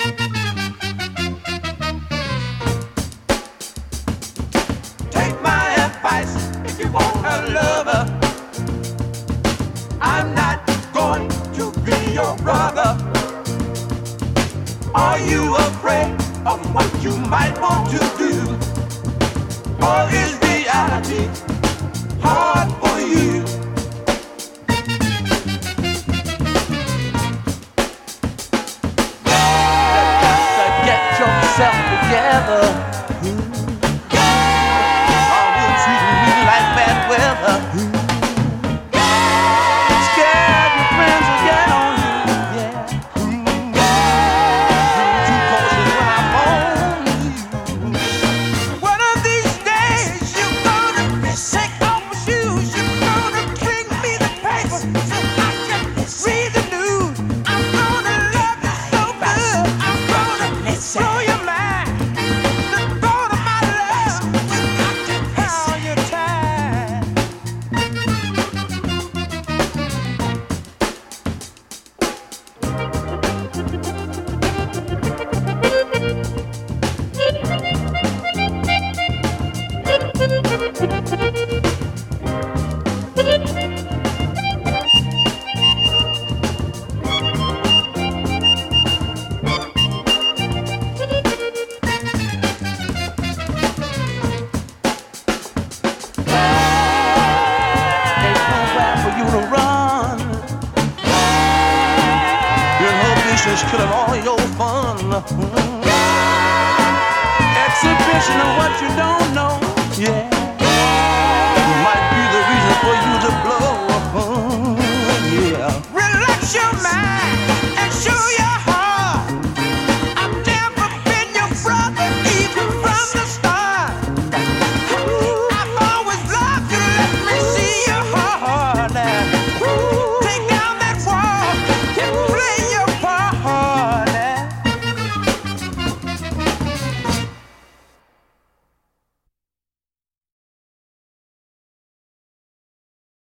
Take my advice if you want a lover. I'm not going to be your brother. Are you afraid of what you might want to do? Or is reality hard for you? You got to get yourself together. Are you treating me like bad weather? Scared your friends will get on you, yeah. Too cautious when I'm on you. One of these days you're gonna take off my shoes. You're gonna bring me the paper so I can read the news. I'm gonna love you so good. I'm gonna blow your mind. The thought of my love will got to pound your time. Ain't nowhere for you to run. Inhibitions killing all your fun. Exhibition of what you don't know, yeah.